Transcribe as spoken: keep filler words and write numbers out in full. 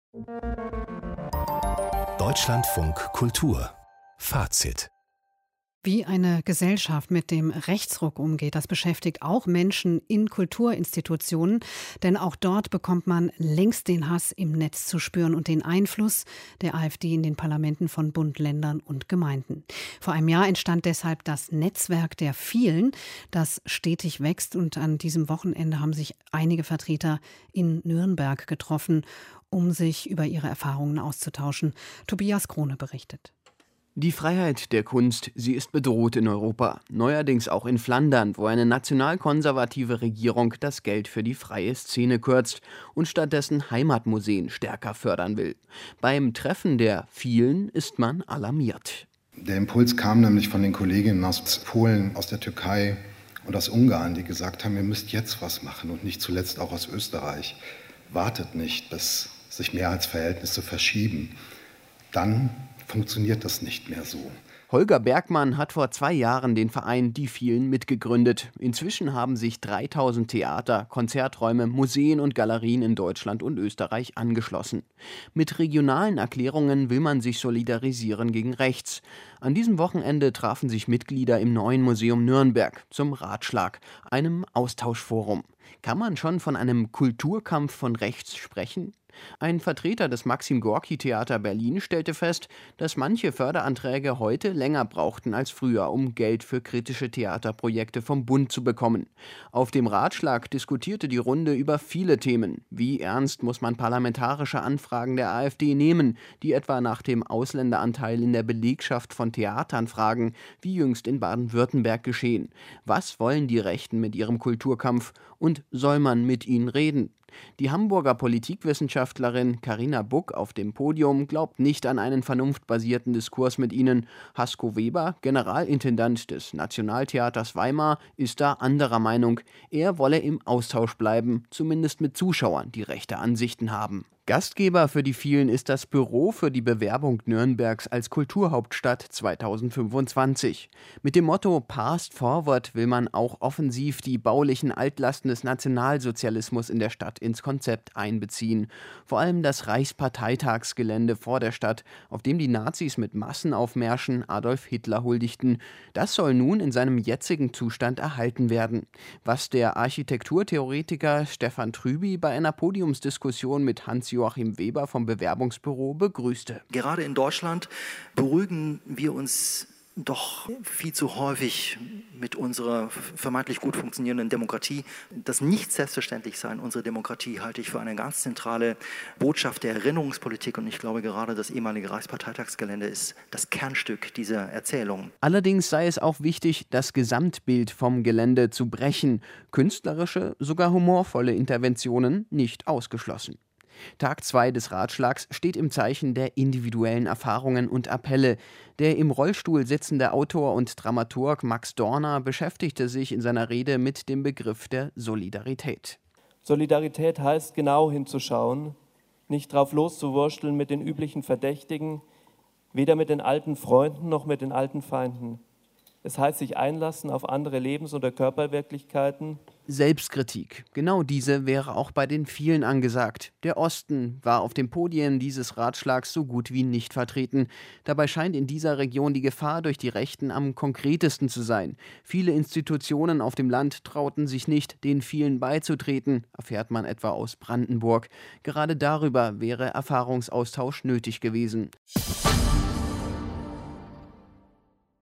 Deutschlandfunk Kultur Fazit. Wie eine Gesellschaft mit dem Rechtsruck umgeht, das beschäftigt auch Menschen in Kulturinstitutionen. Denn auch dort bekommt man längst den Hass im Netz zu spüren und den Einfluss der AfD in den Parlamenten von Bund, Ländern und Gemeinden. Vor einem Jahr entstand deshalb das Netzwerk der Vielen, das stetig wächst. Und an diesem Wochenende haben sich einige Vertreter in Nürnberg getroffen, um sich über ihre Erfahrungen auszutauschen. Tobias Krone berichtet. Die Freiheit der Kunst, sie ist bedroht in Europa. Neuerdings auch in Flandern, wo eine nationalkonservative Regierung das Geld für die freie Szene kürzt und stattdessen Heimatmuseen stärker fördern will. Beim Treffen der Vielen ist man alarmiert. Der Impuls kam nämlich von den Kolleginnen aus Polen, aus der Türkei und aus Ungarn, die gesagt haben, ihr müsst jetzt was machen, und nicht zuletzt auch aus Österreich. Wartet nicht, bis sich Mehrheitsverhältnisse verschieben. Dann funktioniert das nicht mehr so. Holger Bergmann hat vor zwei Jahren den Verein Die Vielen mitgegründet. Inzwischen haben sich dreitausend Theater, Konzerträume, Museen und Galerien in Deutschland und Österreich angeschlossen. Mit regionalen Erklärungen will man sich solidarisieren gegen rechts. An diesem Wochenende trafen sich Mitglieder im Neuen Museum Nürnberg zum Ratschlag, einem Austauschforum. Kann man schon von einem Kulturkampf von rechts sprechen? Ein Vertreter des Maxim-Gorki-Theater Berlin stellte fest, dass manche Förderanträge heute länger brauchten als früher, um Geld für kritische Theaterprojekte vom Bund zu bekommen. Auf dem Ratschlag diskutierte die Runde über viele Themen. Wie ernst muss man parlamentarische Anfragen der AfD nehmen, die etwa nach dem Ausländeranteil in der Belegschaft von Theatern fragen, wie jüngst in Baden-Württemberg geschehen? Was wollen die Rechten mit ihrem Kulturkampf und soll man mit ihnen reden? Die Hamburger Politikwissenschaftlerin Carina Buck auf dem Podium glaubt nicht an einen vernunftbasierten Diskurs mit ihnen. Hasko Weber, Generalintendant des Nationaltheaters Weimar, ist da anderer Meinung. Er wolle im Austausch bleiben, zumindest mit Zuschauern, die rechte Ansichten haben. Gastgeber für die Vielen ist das Büro für die Bewerbung Nürnbergs als Kulturhauptstadt zweitausendfünfundzwanzig. Mit dem Motto Past Forward will man auch offensiv die baulichen Altlasten des Nationalsozialismus in der Stadt ins Konzept einbeziehen. Vor allem das Reichsparteitagsgelände vor der Stadt, auf dem die Nazis mit Massenaufmärschen Adolf Hitler huldigten. Das soll nun in seinem jetzigen Zustand erhalten werden. Was der Architekturtheoretiker Stefan Trüby bei einer Podiumsdiskussion mit Hans Joachim Weber vom Bewerbungsbüro begrüßte. Gerade in Deutschland beruhigen wir uns doch viel zu häufig mit unserer vermeintlich gut funktionierenden Demokratie. Das Nicht-Selbstverständlich-Sein unserer Demokratie halte ich für eine ganz zentrale Botschaft der Erinnerungspolitik, und ich glaube, gerade das ehemalige Reichsparteitagsgelände ist das Kernstück dieser Erzählung. Allerdings sei es auch wichtig, das Gesamtbild vom Gelände zu brechen. Künstlerische, sogar humorvolle Interventionen nicht ausgeschlossen. Tag zwei des Ratschlags steht im Zeichen der individuellen Erfahrungen und Appelle. Der im Rollstuhl sitzende Autor und Dramaturg Max Dorner beschäftigte sich in seiner Rede mit dem Begriff der Solidarität. Solidarität heißt, genau hinzuschauen, nicht drauf loszuwursteln mit den üblichen Verdächtigen, weder mit den alten Freunden noch mit den alten Feinden. Es heißt, sich einlassen auf andere Lebens- oder Körperwirklichkeiten. Selbstkritik, genau diese wäre auch bei den Vielen angesagt. Der Osten war auf den Podien dieses Ratschlags so gut wie nicht vertreten. Dabei scheint in dieser Region die Gefahr durch die Rechten am konkretesten zu sein. Viele Institutionen auf dem Land trauten sich nicht, den Vielen beizutreten, erfährt man etwa aus Brandenburg. Gerade darüber wäre Erfahrungsaustausch nötig gewesen.